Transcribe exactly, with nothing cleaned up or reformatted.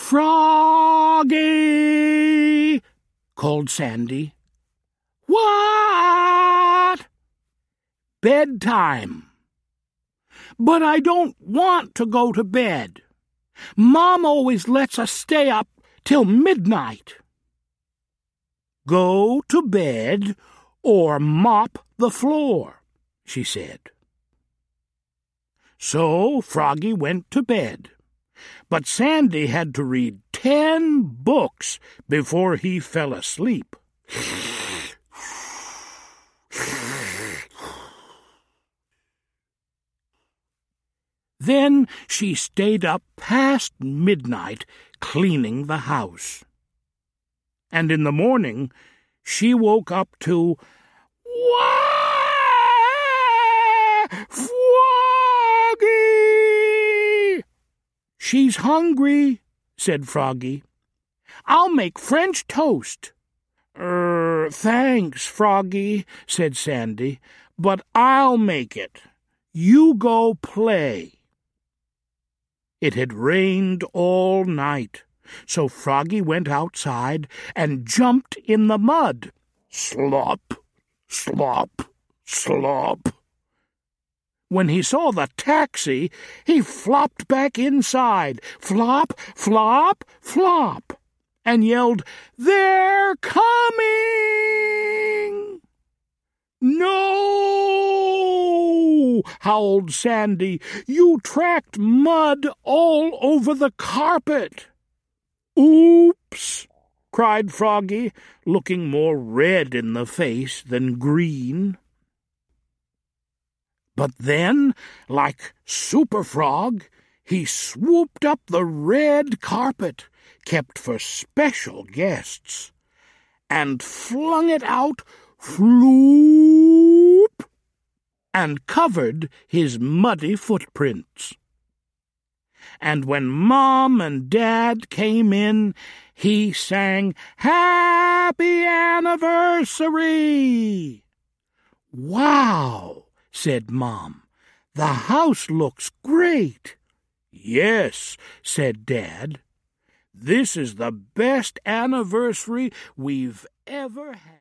"Froggy!" called Sandy. "What?" "Bedtime." "But I don't want to go to bed. Mom always lets us stay up till midnight." "Go to bed or mop the floor," she said. So Froggy went to bed, but Sandy had to read ten books before he fell asleep. Then she stayed up past midnight cleaning the house. And in the morning she woke up to, "Wah! Froggy!" "She's hungry," said Froggy. "I'll make French toast." "Er, thanks, Froggy," said Sandy, "but I'll make it. You go play." It had rained all night, so Froggy went outside and jumped in the mud. Slop, slop, slop. When he saw the taxi, he flopped back inside, flop, flop, flop, and yelled, "They're coming!" "No!" howled Sandy. "You tracked mud all over the carpet." "Oops!" cried Froggy, looking more red in the face than green. But then, like Super Frog, he swooped up the red carpet, kept for special guests, and flung it out, floop, and covered his muddy footprints. And when Mom and Dad came in, he sang, "Happy Anniversary!" "Wow!" said Mom. "The house looks great." "Yes," said Dad. "This is the best anniversary we've ever had."